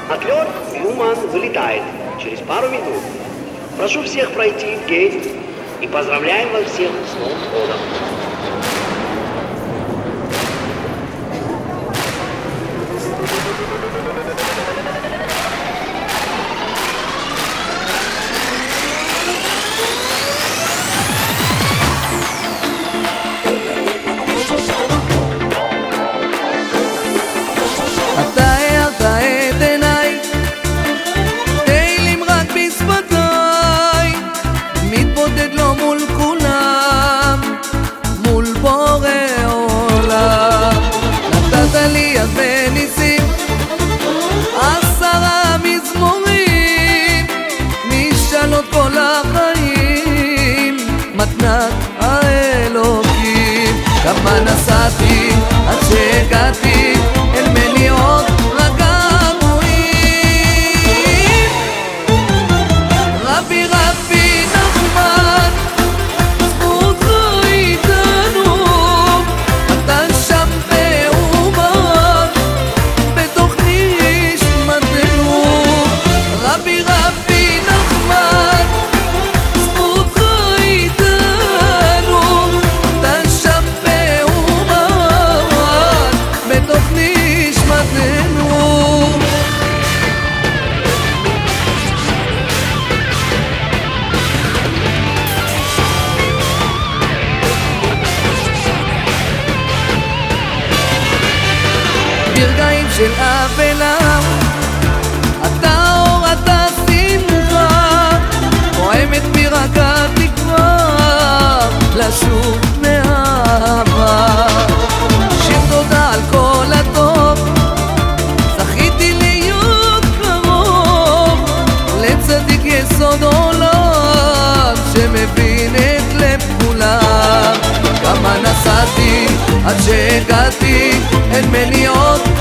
Отлет Юман вылетает через пару минут. Прошу всех пройти в гейт и поздравляем вас всех с Новым годом. כל החיים מתנת האלוקים. כמה נסעתי עד שהגעתי אל מניעות רגעים. רבי רבי נחמן זכותך איתנו, אתה שם באומן בתוך נשמתנו. רבי רבי נחמן זכותך איתנו, אתה שם באומן בתוך נשמתנו. ברגעים של אבלה אתה אור, אתה שמחה, פועמת בי רק התקווה לשוב מאהבה. שיר תודה על כל הטוב, זכיתי להיות קרוב לצדיק יסוד עולם שמבין את לב כולם. כמה נסעתי עד שהגעתי אל מניעות